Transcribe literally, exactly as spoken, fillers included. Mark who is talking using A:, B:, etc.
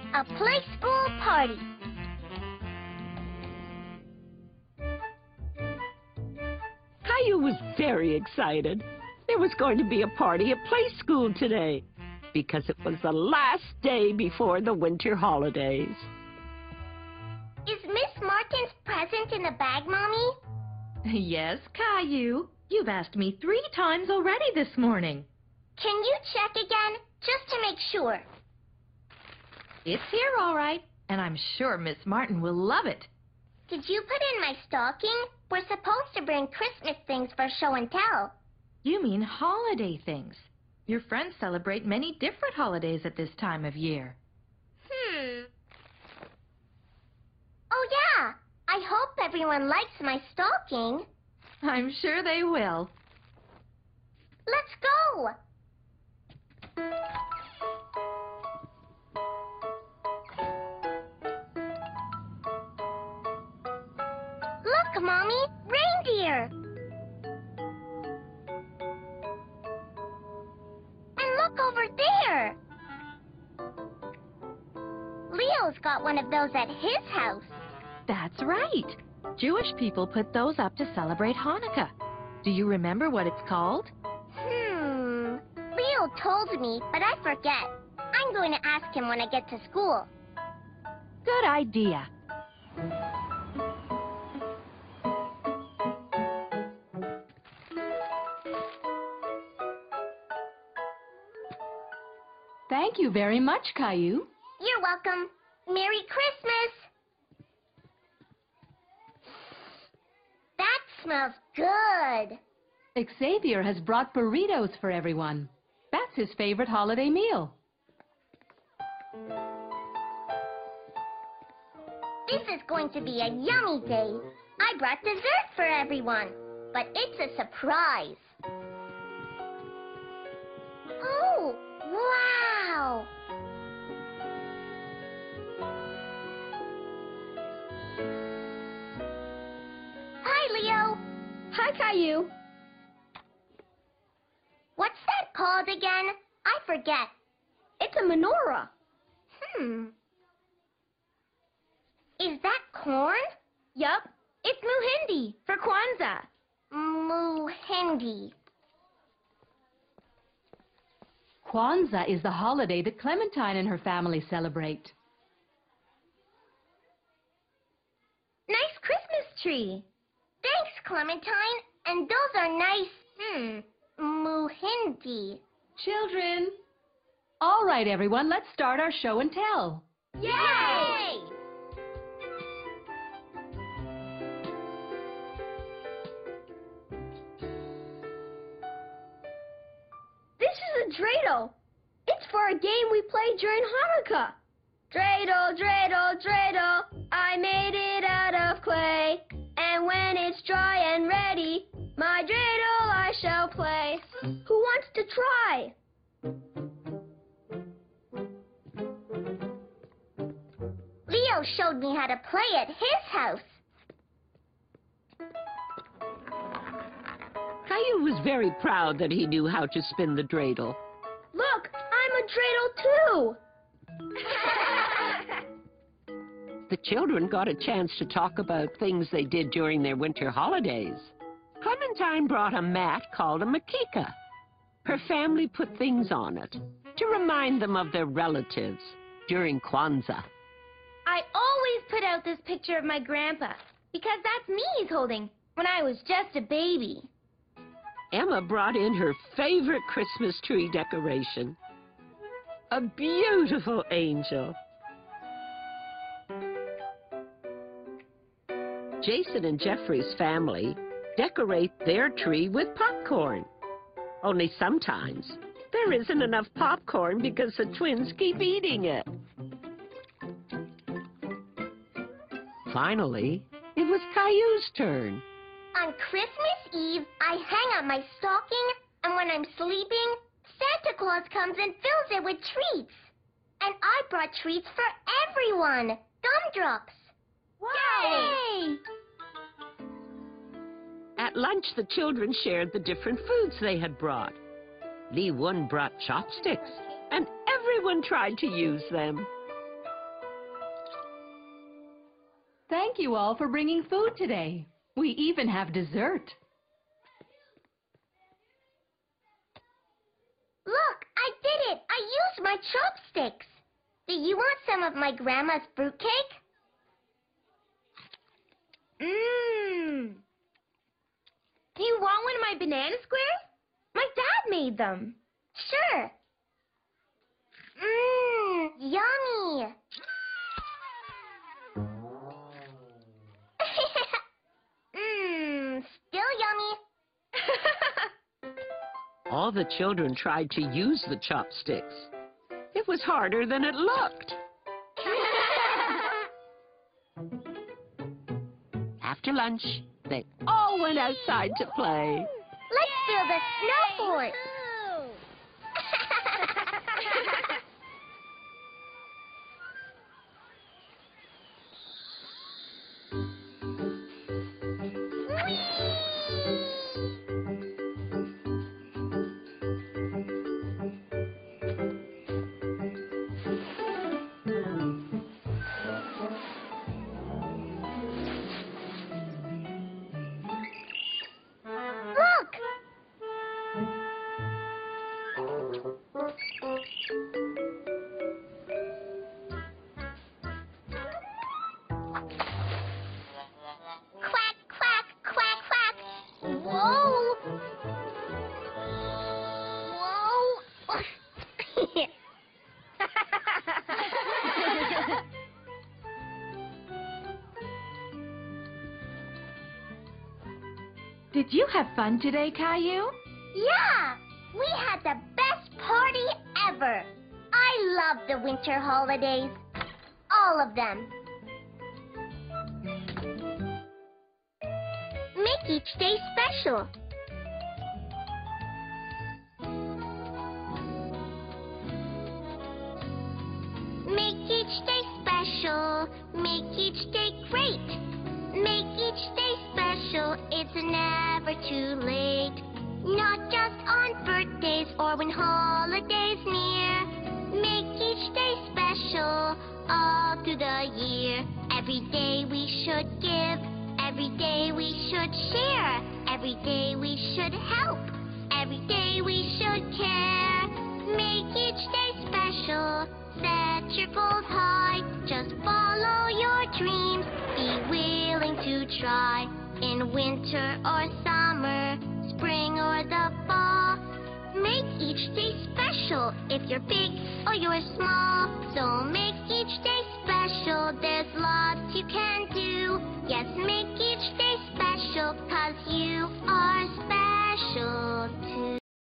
A: A play school party.
B: Caillou was very excited. There was going to be a party at play school today because it was the last day before the winter holidays.
A: Is Miss Martin's present in the bag, Mommy?
C: Yes, Caillou. You've asked me three times already this morning.
A: Can you check again, just to make sure?
C: It's here, all right, and I'm sure Miss Martin will love it.
A: Did you put in my stocking? We're supposed to bring Christmas things for show and tell.
C: You mean holiday things. Your friends celebrate many different holidays at this time of year.
A: Hmm. Oh, yeah. I hope everyone likes my stocking.
C: I'm sure they will.
A: Let's go. Look, Mommy, reindeer. And look over there. Leo's got one of those at his house.
C: That's right. Jewish people put those up to celebrate Hanukkah. Do you remember what it's called?
A: Hmm. Leo told me, but I forget. I'm going to ask him when I get to school.
C: Good idea.
D: Thank you very much, Caillou.
A: You're welcome. Merry Christmas. That smells good.
D: Xavier has brought burritos for everyone. That's his favorite holiday meal.
A: This is going to be a yummy day. I brought dessert for everyone, but it's a surprise. Oh, wow! Hi, Leo.
E: Hi, Caillou.
A: What's that called again? I forget.
E: It's a menorah.
A: Hmm. Is that corn?
E: Yup. It's Muhindi for Kwanzaa.
A: Muhindi.
D: Kwanzaa is the holiday that Clementine and her family celebrate.
A: Nice Christmas tree. Thanks, Clementine. And those are nice, hmm, Muhindi.
D: Children. All right, everyone, let's start our show and tell.
A: Yay!
E: This is a dreidel. It's for a game we play during Hanukkah. Dreidel, dreidel, dreidel, I made it out of clay. And when it's dry and ready, my dreidel I shall play. Who wants to try?
A: Leo showed me how to play at his house.
B: Caillou was very proud that he knew how to spin the dreidel.
E: Look, I'm a dreidel too.
B: The children got a chance to talk about things they did during their winter holidays. Clementine brought a mat called a makika. Her family put things on it to remind them of their relatives during Kwanzaa.
E: I always put out this picture of my grandpa because that's me he's holding when I was just a baby.
B: Emma brought in her favorite Christmas tree decoration, a beautiful angel. Jason and Jeffrey's family decorate their tree with popcorn. Only sometimes there isn't enough popcorn because the twins keep eating it. Finally, it was Caillou's turn.
A: On Christmas Eve, I hang up my stocking, and when I'm sleeping, Santa Claus comes and fills it with treats. And I brought treats for everyone. Gumdrops. Yay!
B: At lunch, the children shared the different foods they had brought. Lee Wun brought chopsticks, and everyone tried to use them.
D: Thank you all for bringing food today. We even have dessert.
A: Look, I did it! I used my chopsticks! Do you want some of my grandma's fruitcake? Mmm! Do you want one of my banana squares? My dad made them. Sure. Mmm, yummy! Mmm, still yummy.
B: All the children tried to use the chopsticks. It was harder than it looked. After lunch, they all went outside to play.
A: Let's build a snow fort. Look! Quack, quack, quack, quack. Whoa! Whoa!
C: Did you have fun today, Caillou?
A: Yeah! We had the best party ever! I love the winter holidays. All of them. Make each day special. Make each day special. Make each day great. Make each day special. It's never too late. Not just on birthdays or when holidays near. Make each day special all through the year. Every day we should give. Every day we should share. Every day we should help. Every day we should care. Make each day special. Set your goals high. Just follow your dreams. Be willing to try. In winter or summer, spring or the fall. Make each day special if you're big or you're small. So make each day special. There's lots you can do. Yes, make each day special 'cause you are